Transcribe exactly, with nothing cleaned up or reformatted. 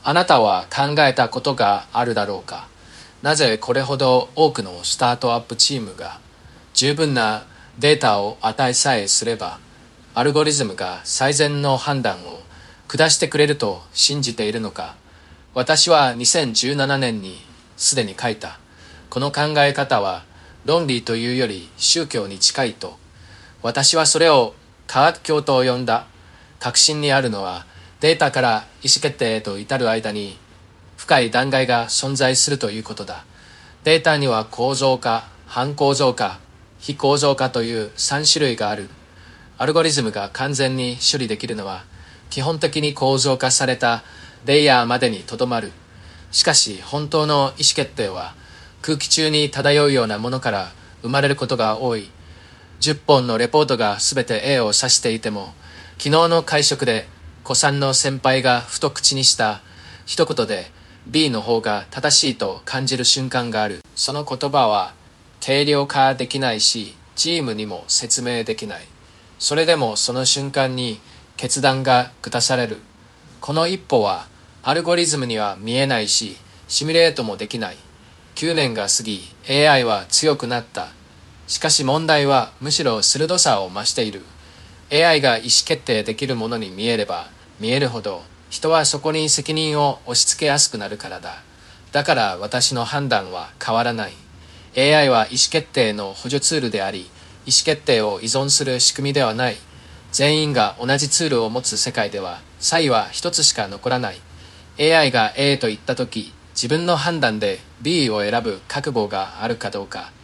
あなたは考えたことがあるだろうか。なぜこれほど多くのスタートアップチームが十分なデータを与えさえすれば、アルゴリズムが最善の判断を下してくれると信じているのか。私はにせんじゅうななねんにすでに書いた。この考え方は論理というより宗教に近いと。私はそれを科学教と呼んだ。核心にあるのはデータから意思決定へと至る間に深い段階が存在するということだ。データには構造化、反構造化、非構造化というさん種類がある。アルゴリズムが完全に処理できるのは基本的に構造化されたレイヤーまでにとどまる。しかし本当の意思決定は空気中に漂うようなものから生まれることが多い。じゅっぽんのレポートがすべて A を指していても、昨日の会食で古参の先輩がふと口にした一言で B の方が正しいと感じる瞬間がある。その言葉は定量化できないし、チームにも説明できない。それでもその瞬間に決断が下される。この一歩はアルゴリズムには見えないし、シミュレートもできない。きゅうねんが過ぎ、エーアイ は強くなった。しかし問題はむしろ鋭さを増している。エーアイ が意思決定できるものに見えれば見えるほど、人はそこに責任を押し付けやすくなるからだ。だから私の判断は変わらない。エーアイ は意思決定の補助ツールであり、意思決定を依存する仕組みではない。全員が同じツールを持つ世界では、差異は一つしか残らない。エーアイ が A と言ったとき、自分の判断で B を選ぶ覚悟があるかどうか、